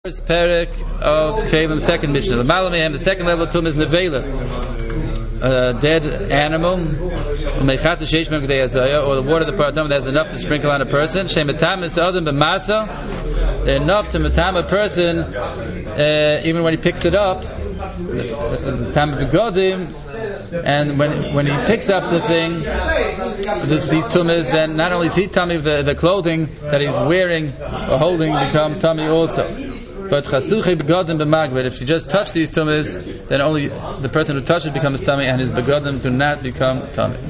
First parak of Kalim, second Mishnah. The second level of Tum is Nevela, a dead animal, or the water of the Paratum that has enough to sprinkle on a person. Shematam is Adam b'masa, enough to matam a person, even when he picks it up. Tam b'godim, and when he picks up the thing, these tumas, then not only is he tummy, the clothing that he's wearing or holding become tummy also. But chasuchi begodim b'magvid, if you just touch these tumas, then only the person who touched it becomes tummy, and his begodim do not become tummy.